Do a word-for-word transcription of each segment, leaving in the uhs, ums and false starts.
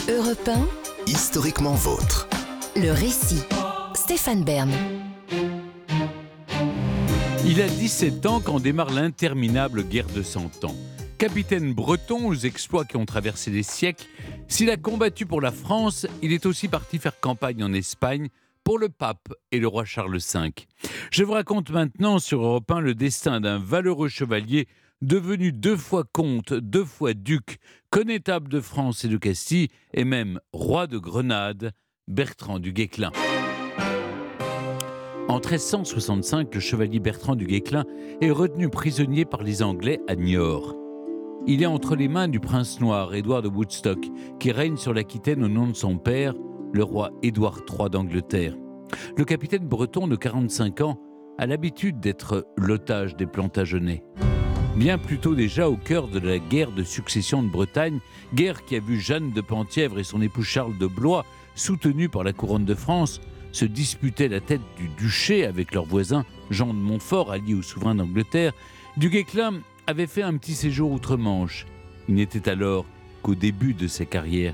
Europe un, Historiquement vôtre. le récit. Stéphane Bern. Il a dix-sept ans quand démarre l'interminable guerre de Cent Ans. Capitaine breton aux exploits qui ont traversé les siècles, s'il a combattu pour la France, il est aussi parti faire campagne en Espagne pour le pape et le roi Charles cinq. Je vous raconte maintenant sur Europe un le destin d'un valeureux chevalier devenu deux fois comte, deux fois duc, connétable de France et de Castille et même roi de Grenade, Bertrand du Guesclin. En treize cent soixante-cinq, le chevalier Bertrand du Guesclin est retenu prisonnier par les Anglais à Niort. Il est entre les mains du prince noir, Édouard de Woodstock, qui règne sur l'Aquitaine au nom de son père, le roi Édouard trois d'Angleterre. Le capitaine breton de quarante-cinq ans a l'habitude d'être l'otage des Plantagenets. Bien plus tôt déjà au cœur de la guerre de succession de Bretagne, guerre qui a vu Jeanne de Penthièvre et son époux Charles de Blois, soutenus par la couronne de France, se disputaient la tête du duché avec leur voisin Jean de Montfort, allié au souverain d'Angleterre. Du Guesclin avait fait un petit séjour outre-Manche. Il n'était alors qu'au début de sa carrière.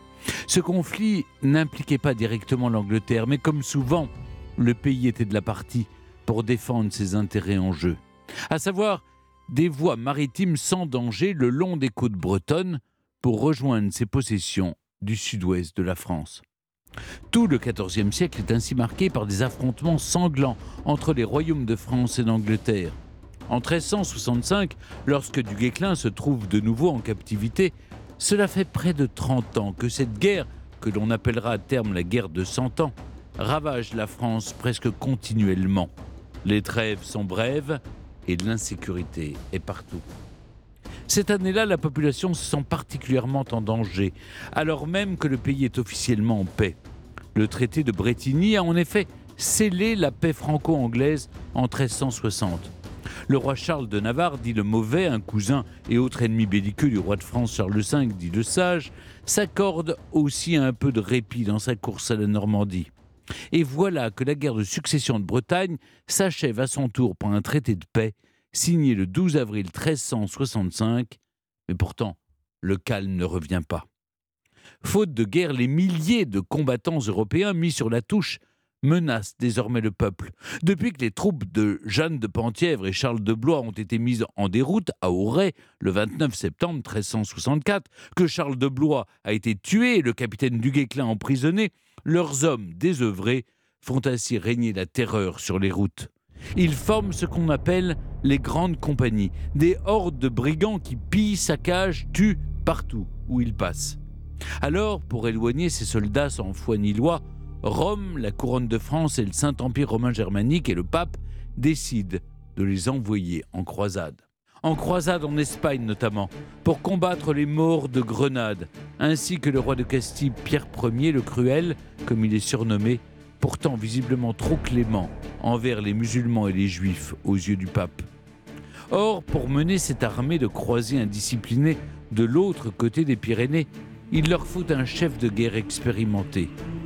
Ce conflit n'impliquait pas directement l'Angleterre, mais comme souvent, le pays était de la partie pour défendre ses intérêts en jeu. À savoir, des voies maritimes sans danger le long des côtes bretonnes pour rejoindre ses possessions du sud-ouest de la France. Tout le quatorzième siècle est ainsi marqué par des affrontements sanglants entre les royaumes de France et d'Angleterre. En treize cent soixante-cinq, lorsque du Guesclin se trouve de nouveau en captivité, cela fait près de trente ans que cette guerre, que l'on appellera à terme la guerre de Cent Ans, ravage la France presque continuellement. Les trêves sont brèves et l'insécurité est partout. Cette année-là, la population se sent particulièrement en danger, alors même que le pays est officiellement en paix. Le traité de Bretigny a en effet scellé la paix franco-anglaise en treize cent soixante. Le roi Charles de Navarre, dit le Mauvais, un cousin et autre ennemi belliqueux du roi de France Charles cinq, dit le Sage, s'accorde aussi un peu de répit dans sa course à la Normandie. Et voilà que la guerre de succession de Bretagne s'achève à son tour par un traité de paix signé le douze avril treize cent soixante-cinq, mais pourtant, le calme ne revient pas. Faute de guerre, les milliers de combattants européens mis sur la touche menacent désormais le peuple. Depuis que les troupes de Jeanne de Penthièvre et Charles de Blois ont été mises en déroute à Auray le vingt-neuf septembre treize cent soixante-quatre, que Charles de Blois a été tué et le capitaine du Guesclin emprisonné, leurs hommes désœuvrés font ainsi régner la terreur sur les routes. Ils forment ce qu'on appelle les grandes compagnies, des hordes de brigands qui pillent, saccagent, tuent partout où ils passent. Alors, pour éloigner ces soldats sans foi ni loi, Rome, la couronne de France et le Saint-Empire romain germanique et le pape décident de les envoyer en croisade. En croisade en Espagne notamment, pour combattre les Maures de Grenade, ainsi que le roi de Castille Pierre Ier le Cruel, comme il est surnommé, pourtant visiblement trop clément envers les musulmans et les juifs aux yeux du pape. Or, pour mener cette armée de croisés indisciplinés de l'autre côté des Pyrénées, il leur faut un chef de guerre expérimenté.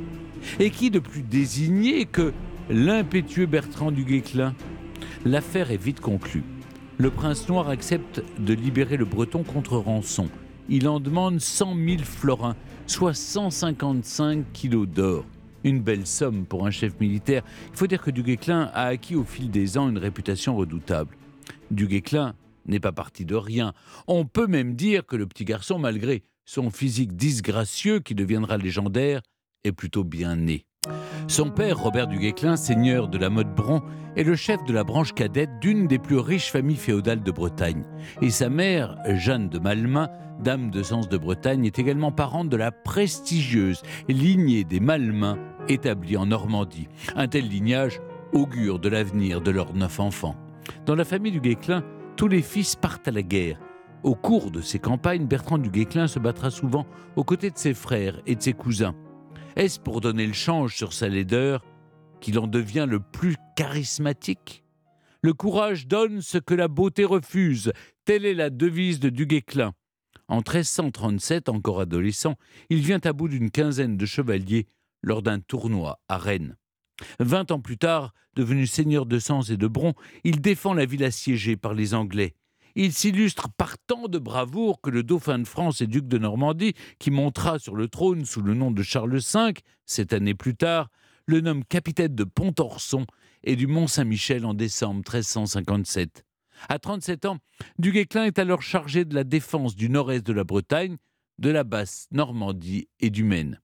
Et qui de plus désigné que l'impétueux Bertrand du Guesclin ? L'affaire est vite conclue. Le prince noir accepte de libérer le breton contre rançon. Il en demande cent mille florins, soit cent cinquante-cinq kilos d'or. Une belle somme pour un chef militaire. Il faut dire que du Guesclin a acquis au fil des ans une réputation redoutable. Du Guesclin n'est pas parti de rien. On peut même dire que le petit garçon, malgré son physique disgracieux qui deviendra légendaire, est plutôt bien né. Son père, Robert du Guesclin, seigneur de la Motte-Bron, est le chef de la branche cadette d'une des plus riches familles féodales de Bretagne. Et sa mère, Jeanne de Malmain, dame de Sens de Bretagne, est également parente de la prestigieuse lignée des Malmains établie en Normandie. Un tel lignage augure de l'avenir de leurs neuf enfants. Dans la famille du Guesclin, tous les fils partent à la guerre. Au cours de ces campagnes, Bertrand du Guesclin se battra souvent aux côtés de ses frères et de ses cousins. Est-ce pour donner le change sur sa laideur qu'il en devient le plus charismatique ? Le courage donne ce que la beauté refuse. Telle est la devise de du Guesclin. En treize cent trente-sept, encore adolescent, il vient à bout d'une quinzaine de chevaliers lors d'un tournoi à Rennes. Vingt ans plus tard, devenu seigneur de Sens et de Bron, il défend la ville assiégée par les Anglais. Il s'illustre par tant de bravoure que le dauphin de France et duc de Normandie, qui montera sur le trône sous le nom de Charles cinq, sept années plus tard, le nomme capitaine de Pontorson et du Mont-Saint-Michel en décembre treize cent cinquante-sept. À trente-sept ans, du Guesclin est alors chargé de la défense du nord-est de la Bretagne, de la basse Normandie et du Maine.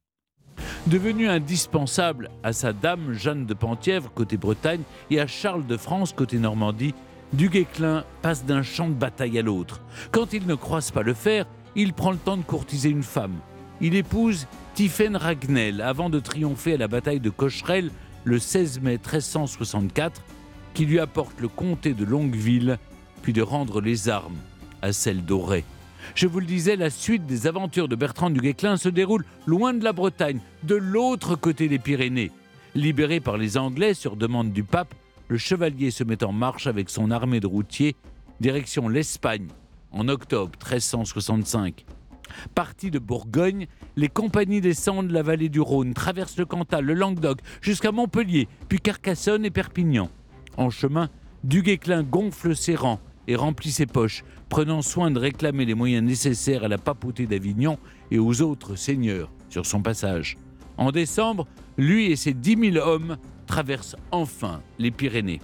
Devenu indispensable à sa dame Jeanne de Penthièvre côté Bretagne et à Charles de France côté Normandie, du Guesclin passe d'un champ de bataille à l'autre. Quand il ne croise pas le fer, il prend le temps de courtiser une femme. Il épouse Tiphaine Ragnel avant de triompher à la bataille de Cocherel le seize mai treize cent soixante-quatre, qui lui apporte le comté de Longueville, puis de rendre les armes à celle d'Auray. Je vous le disais, la suite des aventures de Bertrand du Guesclin se déroule loin de la Bretagne, de l'autre côté des Pyrénées. Libéré par les Anglais sur demande du pape, le chevalier se met en marche avec son armée de routiers, direction l'Espagne, en octobre treize cent soixante-cinq. Partis de Bourgogne, les compagnies descendent la vallée du Rhône, traversent le Cantal, le Languedoc, jusqu'à Montpellier, puis Carcassonne et Perpignan. En chemin, du Guesclin gonfle ses rangs et remplit ses poches, prenant soin de réclamer les moyens nécessaires à la papauté d'Avignon et aux autres seigneurs sur son passage. En décembre, lui et ses dix mille hommes traversent enfin les Pyrénées.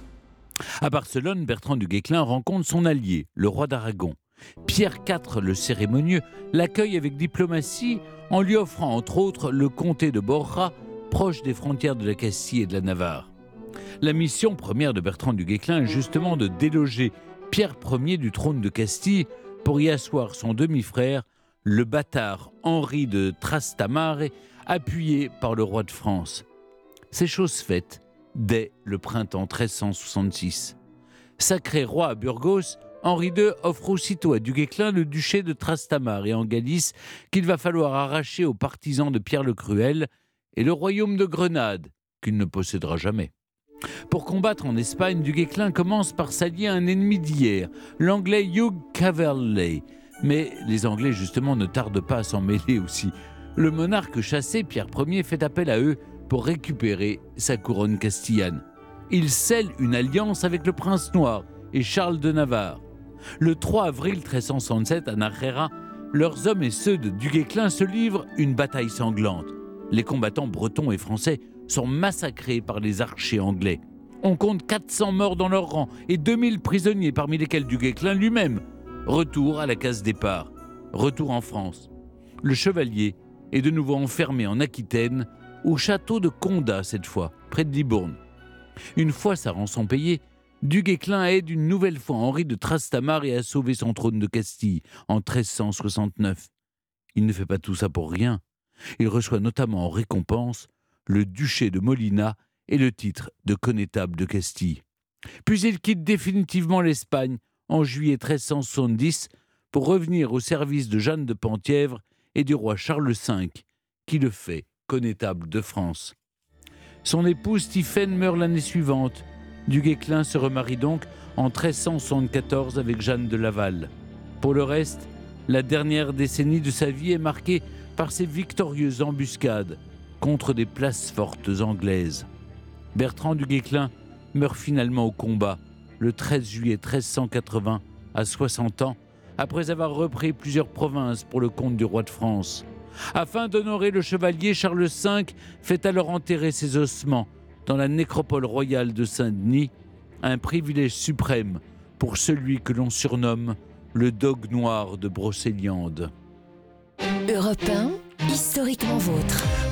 À Barcelone, Bertrand du Guesclin rencontre son allié, le roi d'Aragon. Pierre quatre, le cérémonieux, l'accueille avec diplomatie en lui offrant entre autres le comté de Borja, proche des frontières de la Castille et de la Navarre. La mission première de Bertrand du Guesclin est justement de déloger Pierre Ier du trône de Castille pour y asseoir son demi-frère, le bâtard Henri de Trastamare, appuyé par le roi de France. C'est chose faite dès le printemps treize cent soixante-six. Sacré roi à Burgos, Henri deux offre aussitôt à du Guesclin le duché de Trastamare et en Galice qu'il va falloir arracher aux partisans de Pierre le Cruel et le royaume de Grenade qu'il ne possédera jamais. Pour combattre en Espagne, du Guesclin commence par s'allier à un ennemi d'hier, l'anglais Hugh Calverley. Mais les Anglais justement ne tardent pas à s'en mêler aussi. Le monarque chassé, Pierre Ier, fait appel à eux pour récupérer sa couronne castillane. Il scelle une alliance avec le prince noir et Charles de Navarre. Le trois avril treize cent soixante-sept, à Nájera, leurs hommes et ceux de du Guesclin se livrent une bataille sanglante. Les combattants bretons et français sont massacrés par les archers anglais. On compte quatre cents morts dans leurs rangs et deux mille prisonniers, parmi lesquels du Guesclin lui-même. Retour à la case départ. Retour en France. Le chevalier est de nouveau enfermé en Aquitaine, au château de Condat cette fois, près de Libourne. Une fois sa rançon payée, du Guesclin aide une nouvelle fois Henri de Trastamare et a sauvé son trône de Castille en treize cent soixante-neuf. Il ne fait pas tout ça pour rien. Il reçoit notamment en récompense le duché de Molina et le titre de connétable de Castille. Puis il quitte définitivement l'Espagne en juillet treize cent soixante-dix pour revenir au service de Jeanne de Penthièvre et du roi Charles cinq, qui le fait connétable de France. Son épouse Tiphaine meurt l'année suivante. Du Guesclin se remarie donc en treize cent soixante-quatorze avec Jeanne de Laval. Pour le reste, la dernière décennie de sa vie est marquée par ses victorieuses embuscades contre des places fortes anglaises. Bertrand du Guesclin meurt finalement au combat le treize juillet treize cent quatre-vingts à soixante ans, après avoir repris plusieurs provinces pour le compte du roi de France. Afin d'honorer le chevalier, Charles cinq fait alors enterrer ses ossements dans la nécropole royale de Saint-Denis, un privilège suprême pour celui que l'on surnomme le dogue noir de Brocéliande. Europe un, historiquement vôtre.